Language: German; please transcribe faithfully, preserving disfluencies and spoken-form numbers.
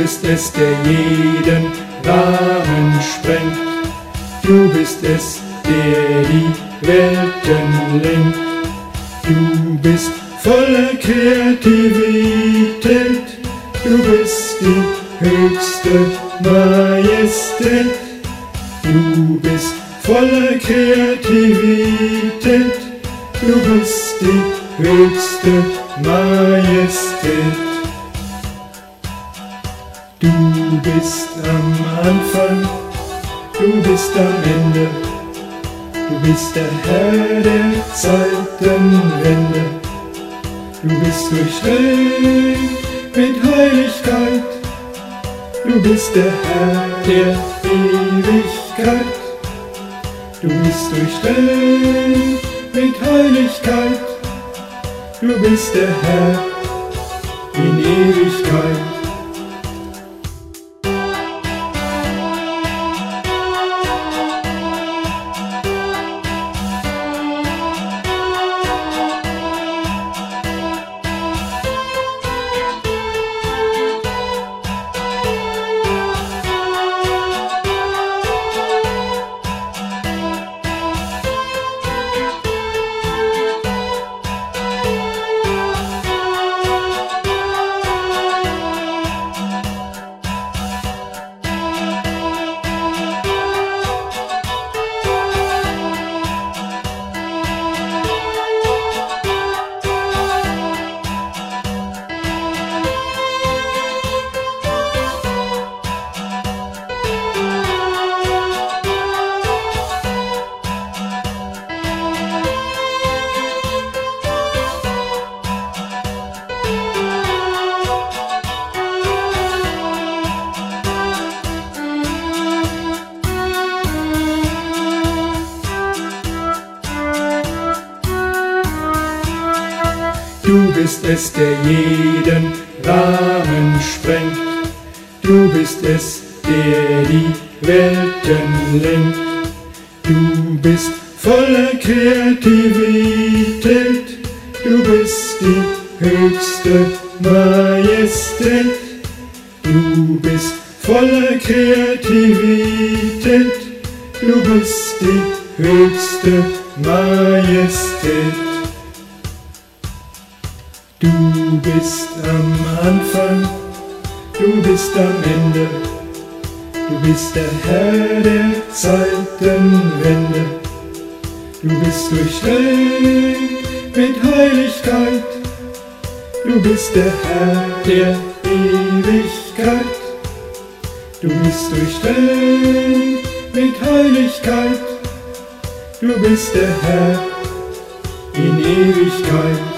bist es, der jeden Rahmen sprengt. Du bist es, der die Welten lenkt. Du bist voller Kreativität. Du bist die höchste Majestät. Du bist voller Kreativität. Du bist die höchste Majestät. Du bist am Anfang, du bist am Ende. Du bist der Herr der Zeitenwende. Du bist durchdrängt mit Heiligkeit. Du bist der Herr der Ewigkeit. Du bist durchdrängt mit Heiligkeit. Du bist der Herr in Ewigkeit. Du bist es, der jeden Rahmen sprengt. Du bist es, der die Welten lenkt. Du bist voller Kreativität. Du bist die höchste Majestät. Du bist voller Kreativität. Du bist die höchste Majestät. Du bist am Anfang, du bist am Ende. Du bist der Herr der Zeitenwende. Du bist durchdrängt mit Heiligkeit. Du bist der Herr der Ewigkeit. Du bist durchdrängt mit Heiligkeit. Du bist der Herr in Ewigkeit.